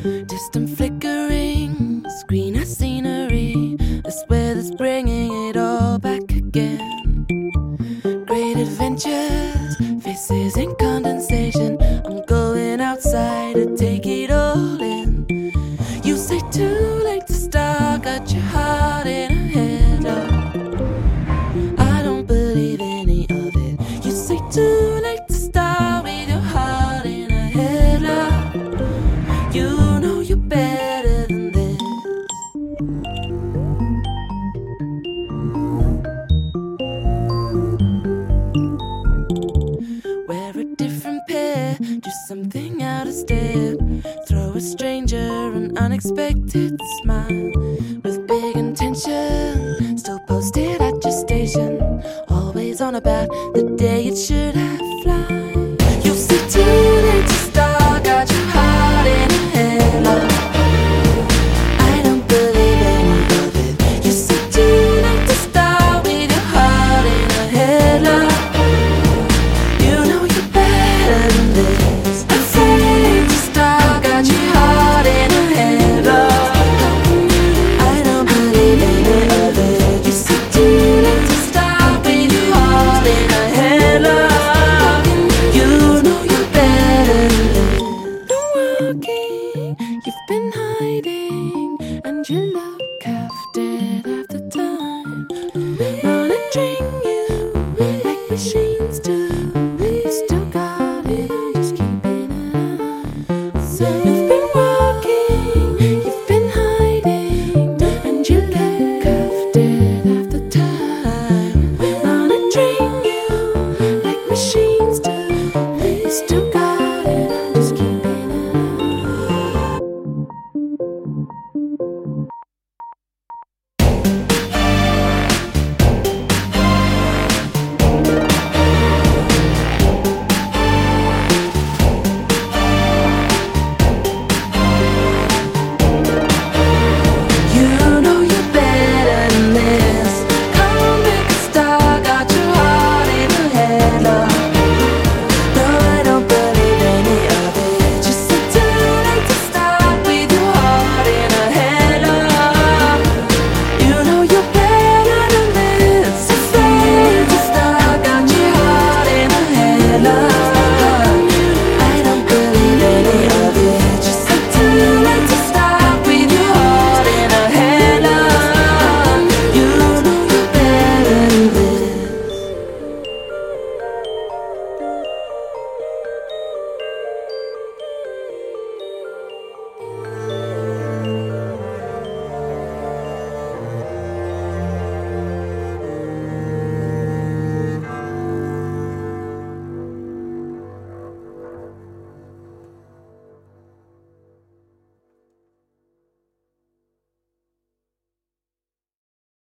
Distant flickering, screen of scenery. This weather's bringing it all back again. Great adventures, faces in condensation. I'm going outside to take it all in. You say too late to start, got your heart in a headlock. I don't believe any of it. You say too late to start with your heart in a headlock. You know you're better than this. Wear a different pair, do something out of step. Throw a stranger an unexpected smile. With big intention, still posted at your station. Always on about the day it should have fly. You say too late to start, got your heart in a headlock. I don't believe any of it. You say too late to start with your heart in a headlock. You know you're better than this. Afraid to start, got your heart in a headlock. I don't believe any of it. You say too late to start with your heart in a headlock. You know you're better than this. Been walking, you've been hiding, and you look half dead half the time. Monitoring you like machines do. You still got it, I'm just keeping an eye. So